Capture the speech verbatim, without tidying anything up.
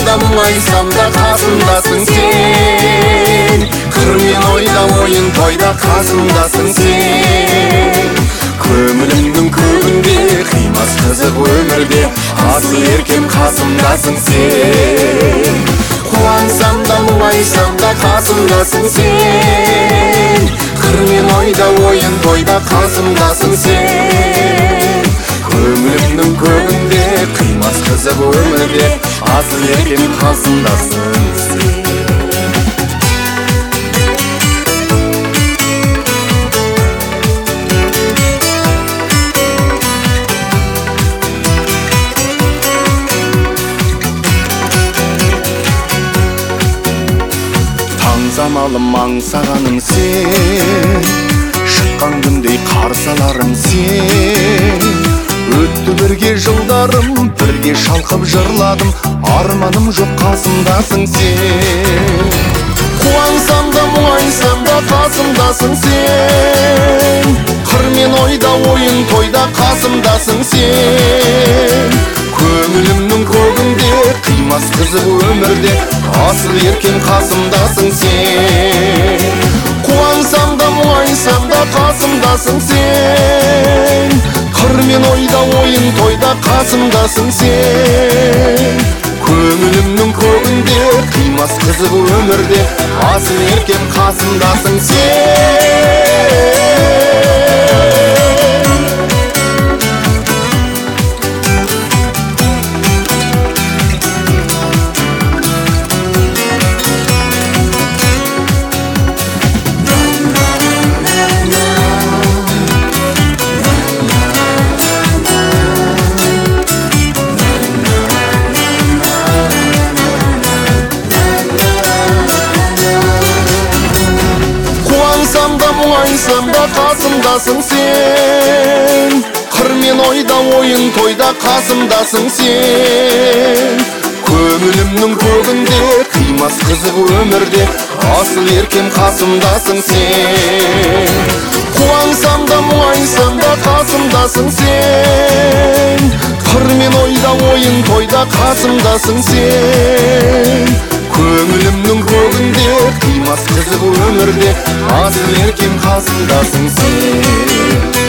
да мұңайсам да қасымдасың сен. Қыр мен ойда ойын тойда қасымдасың сен. Көңілімнің көгінде қимас қызық өмірде асыл еркем қасымдасың сен. Қуансам да мұңайсам да қасымдасың сен. Қыр мен ойда ойын тойда қасымдасың сен. Көңілімнің көгінде қимас қызық өмірде асыл еркем қасымдасың сен. Замалым аңсағаным сен, шыққан күндей қарсаларым сен. Өтті бірге жылдарым, бірге шалқып жырладым, арманым жоқ қасымдасың сен. Қуансам да мұңайсам да қасымдасың сен. Қыр мен ойда ойын тойда қасымдасың сен. Көңілімнің көгінде қимас қызық өмірде асыл еркем қасымдасың сен. Қуансам да мұңайсам да қасымдасың сен. Қыр мен ойда ойын тойда қасымдасың сен. Көңілімнің көгінде қимас қызық өмірде асыл еркем қасымдасың сен. Мұңайсам да қасымдасың сен. Қыр мен ойда ойын тойда қасымдасың сен. Көңілімнің көгінде қимас қызық өмірде асыл еркем қасымдасың сен. Қуансам да мұңайсам да қасымдасың сен. Қыр мен ойда ойын тойда қасымдасың сен. Көңілімнің көгінде қимас қызық өмірде асыл еркем қасымдасың сен.